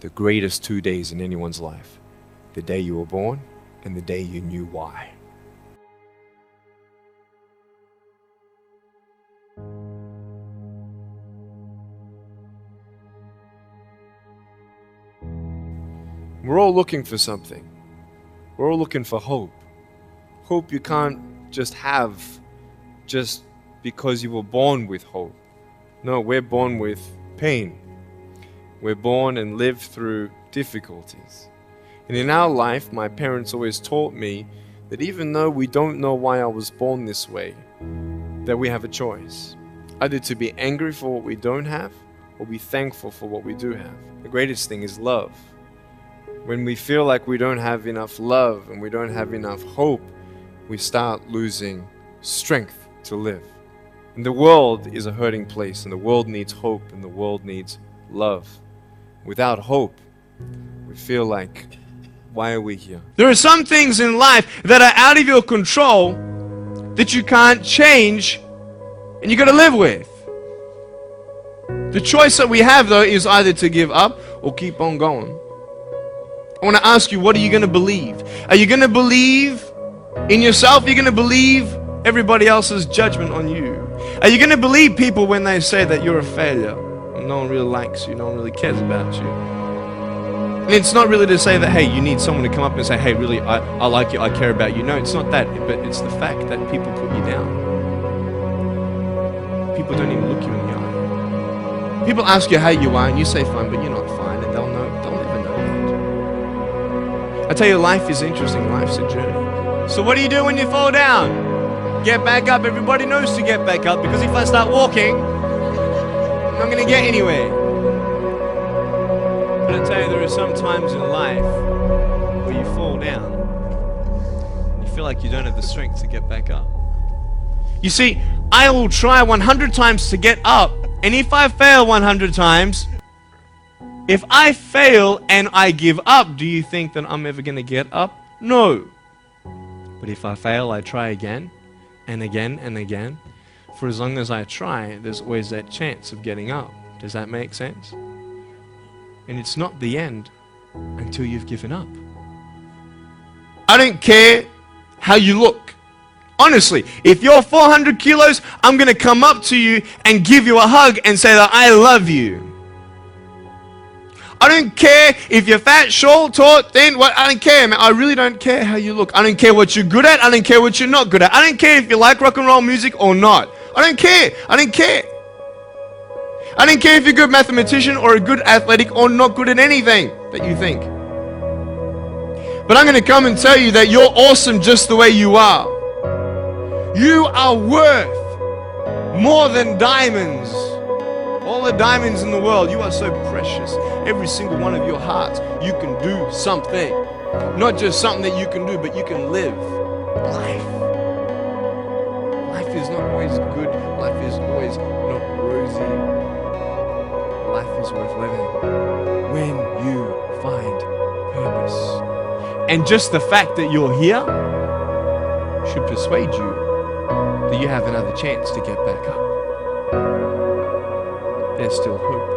the greatest 2 days in anyone's life. The day you were born and the day you knew why. We're all looking for something. We're all looking for hope. Hope you can't just have just because you were born with hope. No, we're born with pain. We're born and live through difficulties. And in our life, my parents always taught me that even though we don't know why I was born this way, that we have a choice. Either to be angry for what we don't have, or be thankful for what we do have. The greatest thing is love. When we feel like we don't have enough love and we don't have enough hope, we start losing strength to live. And the world is a hurting place, and the world needs hope, and the world needs love. Without hope, we feel like, why are we here? There are some things in life that are out of your control that you can't change, and you got to live with. The choice that we have, though, is either to give up or keep on going. I want to ask you, what are you going to believe? Are you going to believe in yourself? Are you going to believe everybody else's judgment on you? Are you going to believe people when they say that you're a failure? No one really likes you. No one really cares about you. And it's not really to say that, hey, you need someone to come up and say, hey, really, I like you, I care about you. No, it's not that. But it's the fact that people put you down. People don't even look you in the eye. People ask you how you are, and you say fine, but you're not fine, and they'll never know that. I tell you, life is interesting. Life's a journey. So what do you do when you fall down? Get back up. Everybody knows to get back up, because if I start walking, I'm not going to get anywhere. But I tell you, there are some times in life where you fall down and you feel like you don't have the strength to get back up. You see, I will try 100 times to get up, and if I fail 100 times, if I fail and I give up, do you think that I'm ever going to get up? No. But if I fail, I try again and again and again. For as long as I try, there's always that chance of getting up. Does that make sense? And it's not the end until you've given up. I don't care how you look. Honestly, if you're 400 kilos, I'm going to come up to you and give you a hug and say that I love you. I don't care if you're fat, short, tall, thin, what, I don't care, man. I really don't care how you look. I don't care what you're good at. I don't care what you're not good at. I don't care if you like rock and roll music or not. I don't care. I don't care. I don't care if you're a good mathematician or a good athletic or not good at anything that you think. But I'm going to come and tell you that you're awesome just the way you are. You are worth more than diamonds. All the diamonds in the world, you are so precious. Every single one of your hearts, you can do something. Not just something that you can do, but you can live life. Life is not always good. Life is always not rosy. Life is worth living when you find purpose. And just the fact that you're here should persuade you that you have another chance to get back up. There's still hope.